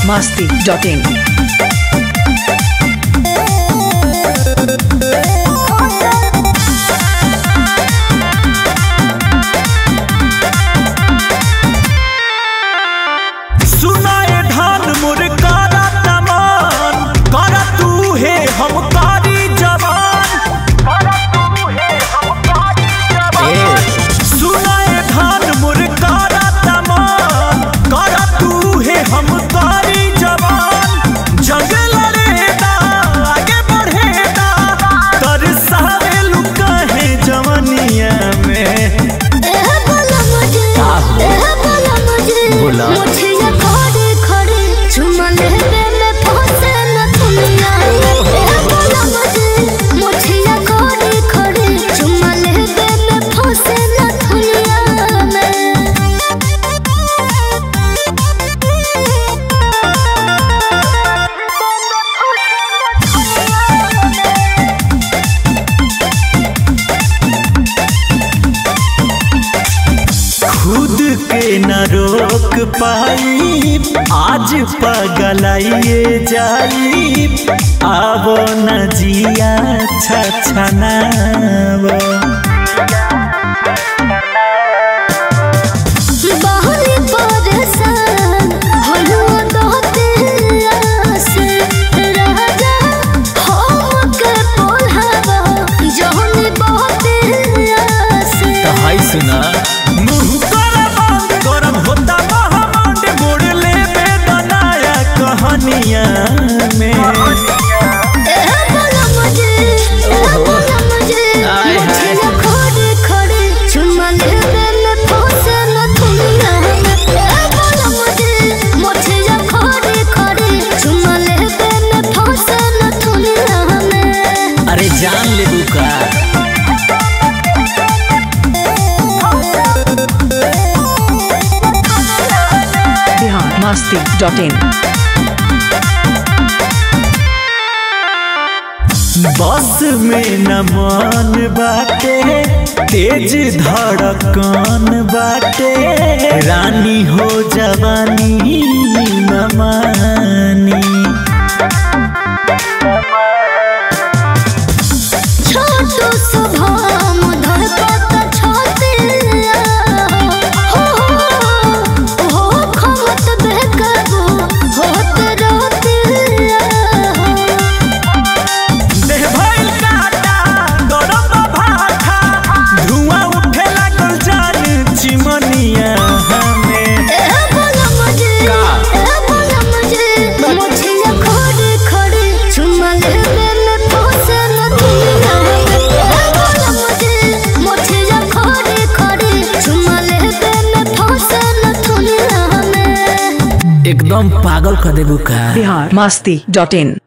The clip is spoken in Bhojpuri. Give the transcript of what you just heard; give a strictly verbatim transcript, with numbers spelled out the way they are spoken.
masti dot in. न रोक पाई आज पगलाइए जाई आवो न जिया छछनावो सुना कहानिया में अरे जान ले बुका बिहार मस्ती डॉट इन। बस में न मन बाटे तेज धड़कन बाटे रानी हो जवानी न मानी छोटो सुभाम धड़कत छाते हो हो खमत बेकबो होत रोते एकदम पागल कर देबू का। बिहार मस्ती डॉट इन।